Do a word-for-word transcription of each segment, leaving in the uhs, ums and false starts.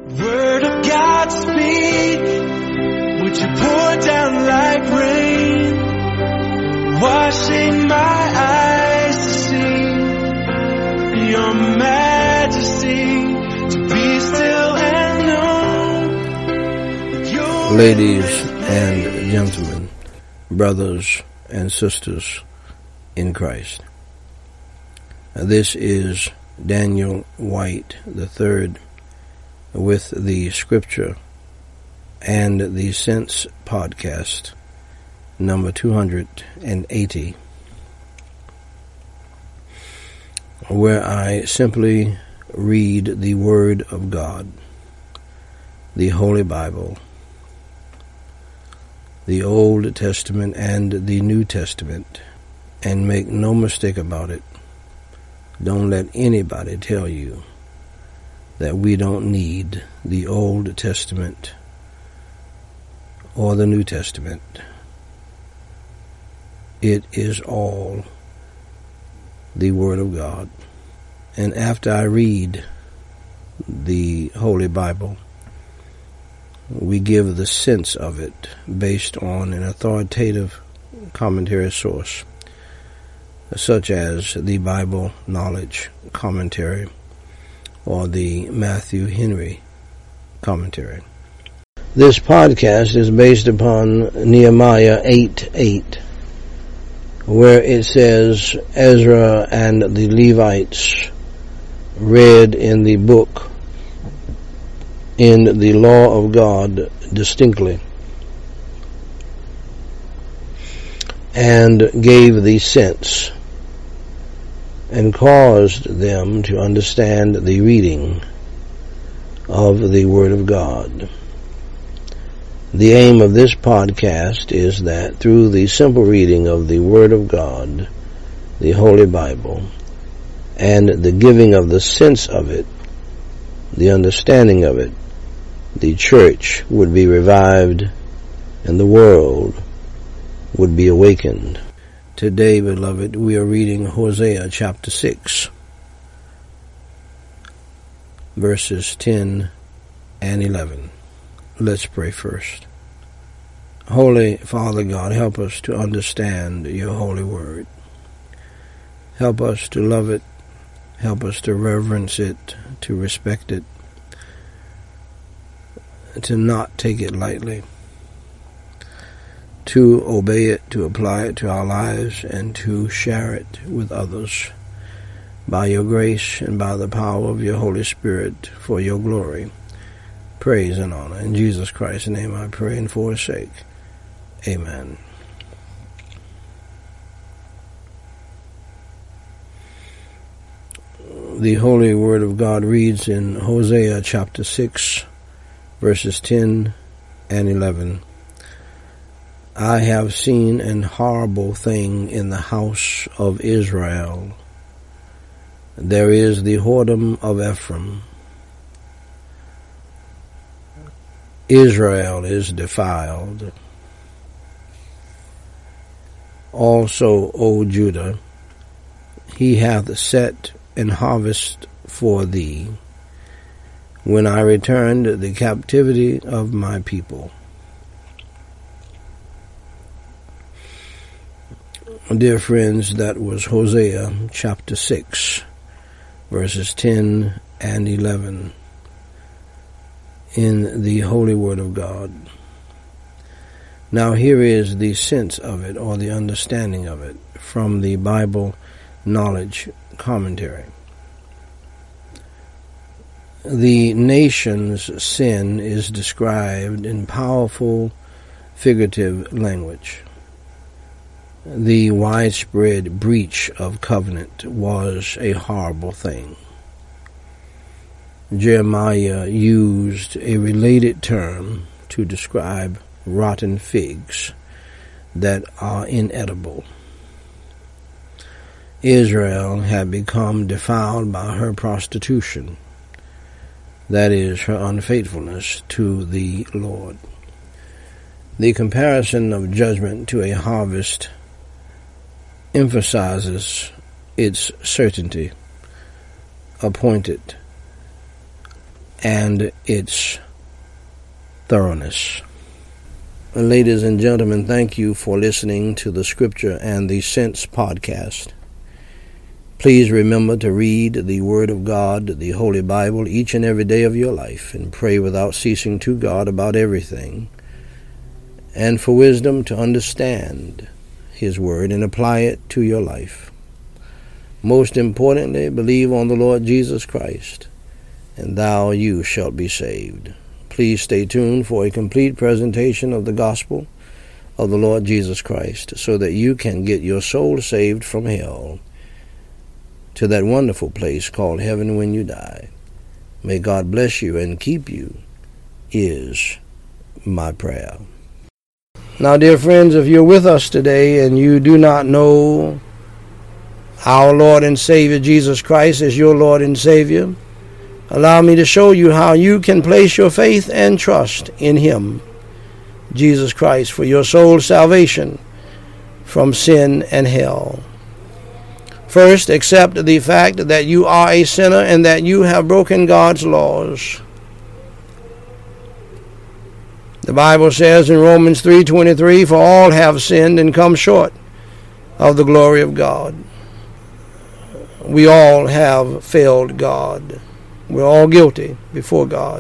Word of God speak, would you pour down like rain, washing my eyes to see your majesty, to be still and know your Ladies and gentlemen, brothers and sisters in Christ, this is Daniel White the third with the Scripture and the Sense podcast, number two hundred eighty, where I simply read the Word of God, the Holy Bible, the Old Testament and the New Testament, and make no mistake about it. Don't let anybody tell you that we don't need the Old Testament or the New Testament. It is all the Word of God. And after I read the Holy Bible, we give the sense of it based on an authoritative commentary source, such as the Bible Knowledge Commentary or the Matthew Henry Commentary. This podcast is based upon Nehemiah eight eight, where it says, Ezra and the Levites read in the book in the law of God distinctly, and gave the sense, and caused them to understand the reading of the Word of God. The aim of this podcast is that through the simple reading of the Word of God, the Holy Bible, and the giving of the sense of it, the understanding of it, the church would be revived and the world would be awakened. Today, beloved, we are reading Hosea chapter six, verses ten and eleven. Let's pray first. Holy Father God, help us to understand your holy word. Help us to love it. Help us to reverence it, to respect it, to not take it lightly, to obey it, to apply it to our lives, and to share it with others by your grace and by the power of your Holy Spirit for your glory. Praise and honor. In Jesus Christ's name I pray and for his sake. Amen. The Holy Word of God reads in Hosea chapter six, verses ten and eleven. I have seen an horrible thing in the house of Israel. There is the whoredom of Ephraim. Israel is defiled. Also, O Judah, he hath set an harvest for thee, when I returned the captivity of my people. Dear friends, that was Hosea chapter six, verses ten and eleven in the Holy Word of God. Now here is the sense of it, or the understanding of it, from the Bible Knowledge Commentary. The nation's sin is described in powerful figurative language. The widespread breach of covenant was a horrible thing. Jeremiah used a related term to describe rotten figs that are inedible. Israel had become defiled by her prostitution, that is, her unfaithfulness to the Lord. The comparison of judgment to a harvest emphasizes its certainty, appointed, and its thoroughness. Ladies and gentlemen, thank you for listening to the Scripture and the Sense podcast. Please remember to read the Word of God, the Holy Bible, each and every day of your life, and pray without ceasing to God about everything, and for wisdom to understand His Word and apply it to your life. Most importantly, believe on the Lord Jesus Christ, and thou you shalt be saved. Please stay tuned for a complete presentation of the gospel of the Lord Jesus Christ, so that you can get your soul saved from hell to that wonderful place called heaven when you die. May God bless you and keep you, is my prayer. Now, dear friends, if you're with us today and you do not know our Lord and Savior Jesus Christ as your Lord and Savior, allow me to show you how you can place your faith and trust in Him, Jesus Christ, for your soul's salvation from sin and hell. First, accept the fact that you are a sinner and that you have broken God's laws. The Bible says in Romans three twenty-three, "For all have sinned and come short of the glory of God." We all have failed God. We're all guilty before God.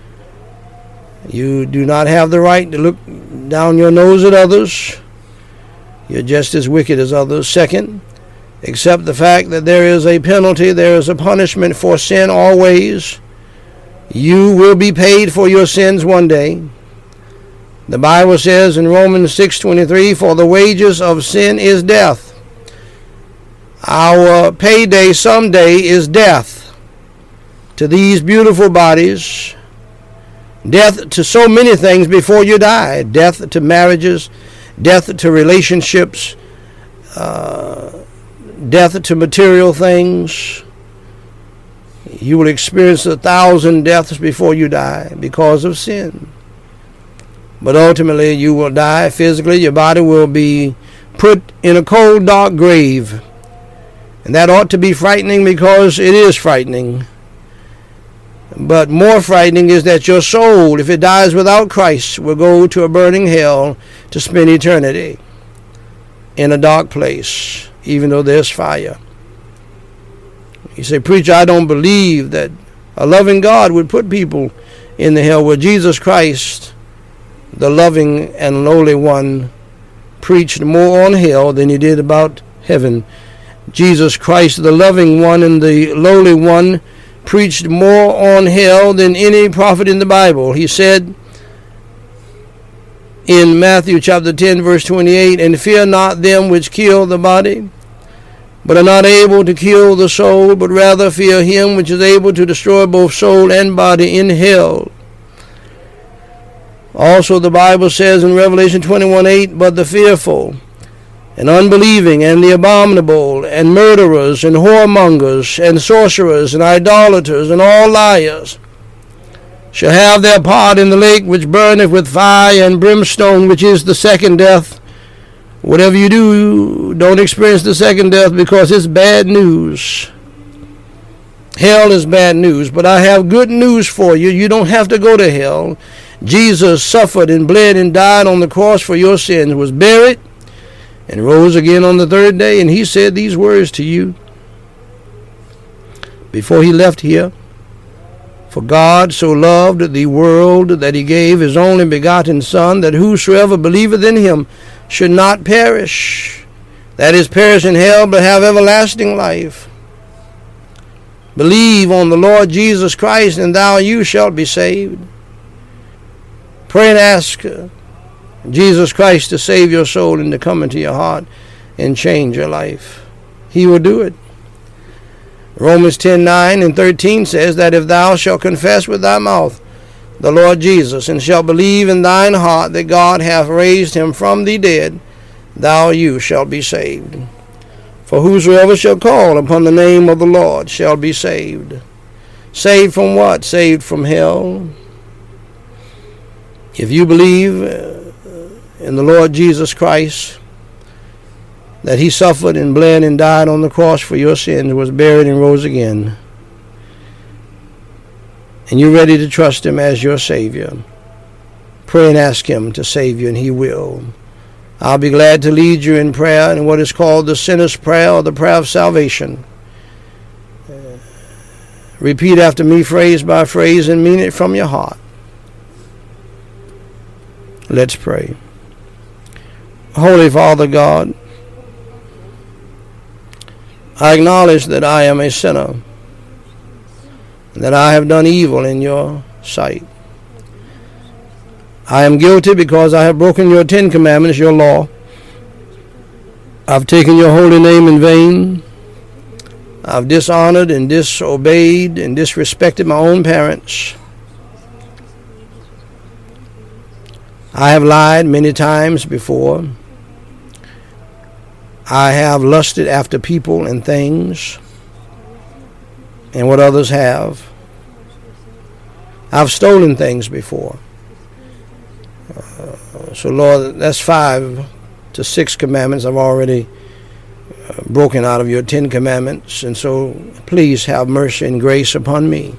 You do not have the right to look down your nose at others. You're just as wicked as others. Second, accept the fact that there is a penalty, there is a punishment for sin always. You will be paid for your sins one day. The Bible says in Romans six twenty-three, "For the wages of sin is death." Our payday someday is death to these beautiful bodies, death to so many things before you die, death to marriages, death to relationships, uh, death to material things. You will experience a thousand deaths before you die because of sin. But ultimately you will die physically. Your body will be put in a cold, dark grave. And that ought to be frightening, because it is frightening. But more frightening is that your soul, if it dies without Christ, will go to a burning hell to spend eternity in a dark place, even though there's fire. You say, "Preacher, I don't believe that a loving God would put people in the hell." Well, Jesus Christ, the loving and lowly one, preached more on hell than he did about heaven. Jesus Christ, the loving one and the lowly one, preached more on hell than any prophet in the Bible. He said in Matthew chapter ten, verse twenty-eight, "And fear not them which kill the body, but are not able to kill the soul, but rather fear him which is able to destroy both soul and body in hell." Also the Bible says in Revelation twenty-one eight, "But the fearful and unbelieving, and the abominable, and murderers, and whoremongers, and sorcerers, and idolaters, and all liars, shall have their part in the lake which burneth with fire and brimstone, which is the second death." Whatever you do, don't experience the second death, because it's bad news. Hell is bad news, but I have good news for you. You don't have to go to hell. Jesus suffered and bled and died on the cross for your sins, was buried, and rose again on the third day, and he said these words to you before he left here: "For God so loved the world that he gave his only begotten Son, that whosoever believeth in him should not perish," that is, perish in hell, but have everlasting life. Believe on the Lord Jesus Christ, and thou you shalt be saved. Pray and ask Jesus Christ to save your soul and to come into your heart and change your life. He will do it. Romans ten nine and thirteen says that if thou shalt confess with thy mouth the Lord Jesus, and shalt believe in thine heart that God hath raised him from the dead, thou you shalt be saved. For whosoever shall call upon the name of the Lord shall be saved. Saved from what? Saved from hell. If you believe in the Lord Jesus Christ, that he suffered and bled and died on the cross for your sins, was buried and rose again, and you're ready to trust him as your Savior, pray and ask him to save you, and he will. I'll be glad to lead you in prayer in what is called the sinner's prayer or the prayer of salvation. Uh, repeat after me phrase by phrase and mean it from your heart. Let's pray. Holy Father God, I acknowledge that I am a sinner, that I have done evil in your sight. I am guilty because I have broken your Ten Commandments, your law. I've taken your holy name in vain. I've dishonored and disobeyed and disrespected my own parents. I have lied many times before. I have lusted after people and things and what others have. I've stolen things before. Uh, so, Lord, that's five to six commandments I've already uh, broken out of your Ten Commandments. And so, please have mercy and grace upon me.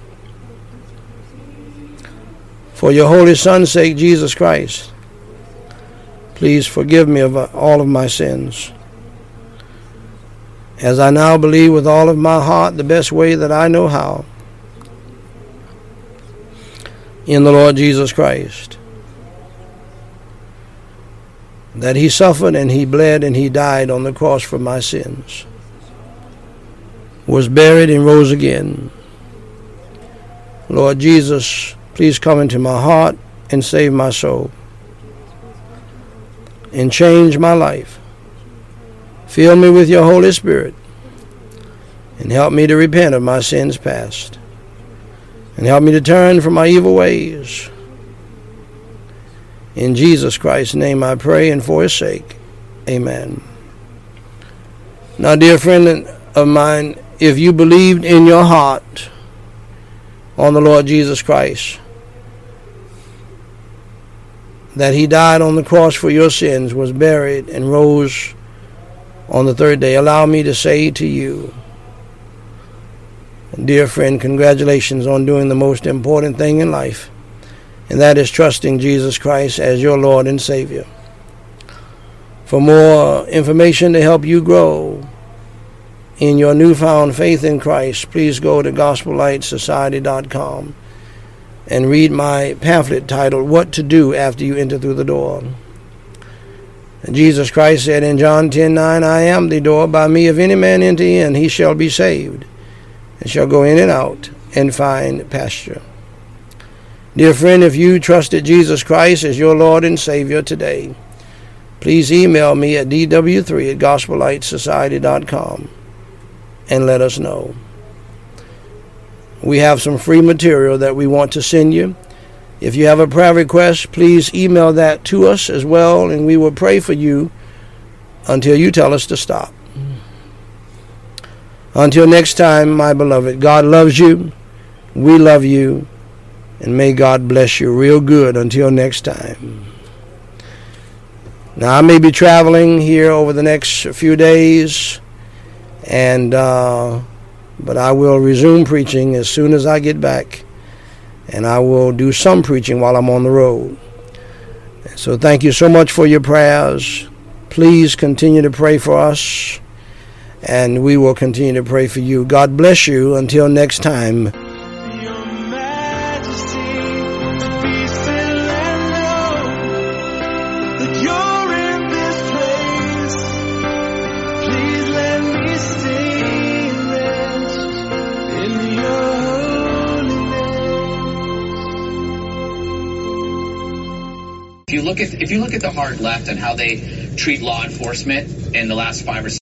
For your holy Son's sake, Jesus Christ, please forgive me of all of my sins. As I now believe with all of my heart the best way that I know how, in the Lord Jesus Christ, that he suffered and he bled and he died on the cross for my sins, was buried and rose again. Lord Jesus, please come into my heart and save my soul and change my life. Fill me with your Holy Spirit and help me to repent of my sins past and help me to turn from my evil ways. In Jesus Christ's name I pray, and for his sake, amen. Now, dear friend of mine, if you believed in your heart on the Lord Jesus Christ, that he died on the cross for your sins, was buried, and rose on the third day, allow me to say to you, dear friend, congratulations on doing the most important thing in life, and that is trusting Jesus Christ as your Lord and Savior. For more information to help you grow in your newfound faith in Christ, please go to gospel light society dot com and read my pamphlet titled, What to Do After You Enter Through the Door. And Jesus Christ said in John ten nine, I am the door. By me, if any man enter in, he shall be saved, and shall go in and out and find pasture. Dear friend, if you trusted Jesus Christ as your Lord and Savior today, please email me at d w three at gospel light society dot com and let us know. We have some free material that we want to send you. If you have a prayer request, please email that to us as well, and we will pray for you until you tell us to stop. Until next time, my beloved, God loves you, we love you, and may God bless you real good until next time. Now, I may be traveling here over the next few days, and uh, but I will resume preaching as soon as I get back, and I will do some preaching while I'm on the road. So thank you so much for your prayers. Please continue to pray for us, and we will continue to pray for you. God bless you until next time. Your Majesty, be still and know that you're in this place. Please let me stay and rest in your holiness. If you look at if you look at the hard left and how they treat law enforcement in the last five or six